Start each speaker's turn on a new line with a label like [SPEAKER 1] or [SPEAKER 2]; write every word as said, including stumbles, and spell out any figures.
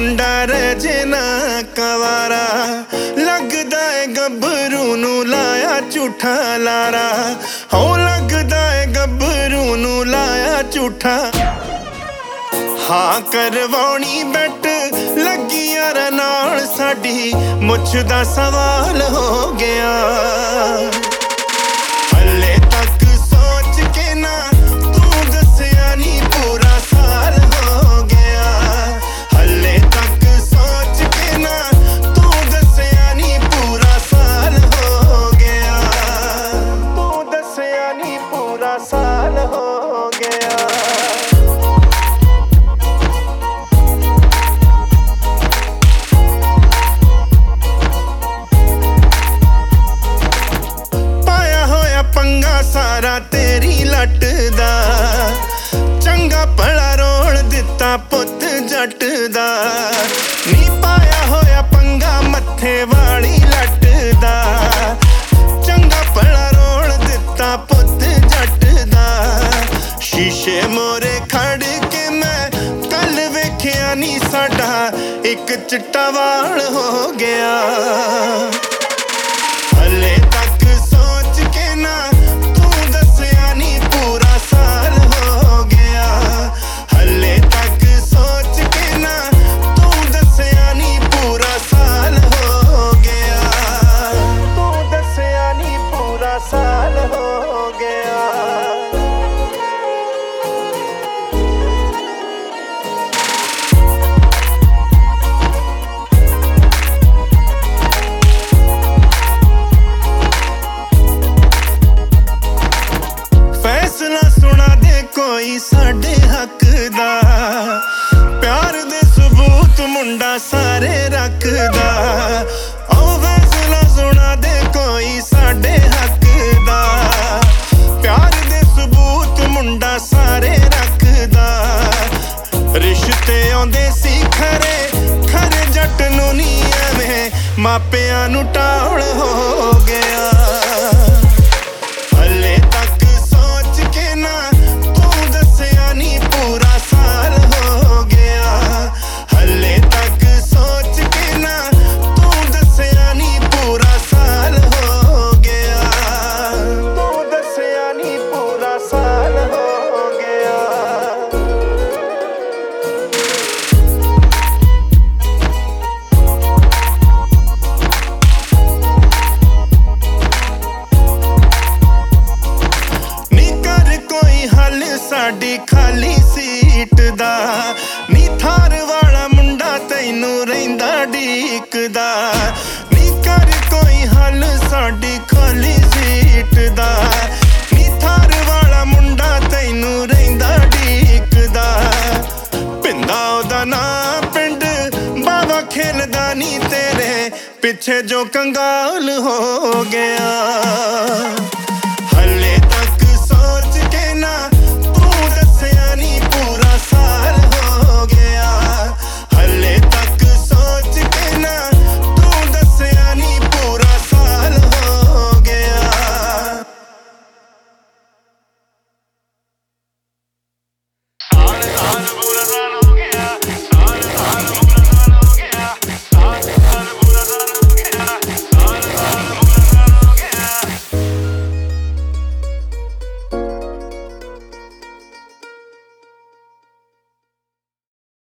[SPEAKER 1] मुंडा रजे ना कवारा, लगदा है गभरू नू लाया झूठा लारा। हो लगदा है गभरू नू लाया झूठा। हाँ करवाउणी बैठ लगी यार नाल साडी, मुछ दा सवाल हो गया। हले तक सोच के ना तू दस्या नी पूरा साल हो गया। हले तक सोच के ना तू दस्या नी पूरा साल हो गया। तू दस्या नी पूरा साल हो गया। पंगा सारा तेरी लट दा, चंगा भला रोल दिता पुत जट दा। नी पाया होया पंगा मत्थे वाली लट दा, चंगा भला रोल दिता पुत जट दा। शीशे मोरे खड़ के मैं कल वेख्या नी साडा एक चिट्टा वाल हो गया। हले तक सोच के ना तू दस्या नी पूरा साल हो गया। हले तक सोच के ना तू दस्या नी पूरा साल हो गया। तू दस्या नी पूरा साल हो गया। फैसला सुना दे कोई साडे हक दा, प्यार दे सबूत मुंडा सारे रखदा। ओ फैसला सुना दे कोई साडे हक दा, प्यार दे सबूत मुंडा सारे रखदा। रिश्ते आउंदे सी खरे खरे जट नूं नी एवें मापियां नूं टाल हो गया। हले तक सोच के ना तू दस्या नी पूरा साल हो गया। हले तक सोच के ना तू दस्या नी पूरा साल हो गया। तू दस्या नी पूरा साल हो गया। हल साडी खाली सीट दा, नी थार वाला मुंडा तैनू रहिंदा ढीकदा। नी कर कोई हल साडी खाली सीट दा, नी थार वाला मुंडा तैनू रहिंदा ढीकदा। पिंदा ओदा नां पिंड बावा खेलदा नी तेरे पिछे जो कंगाल हो गया।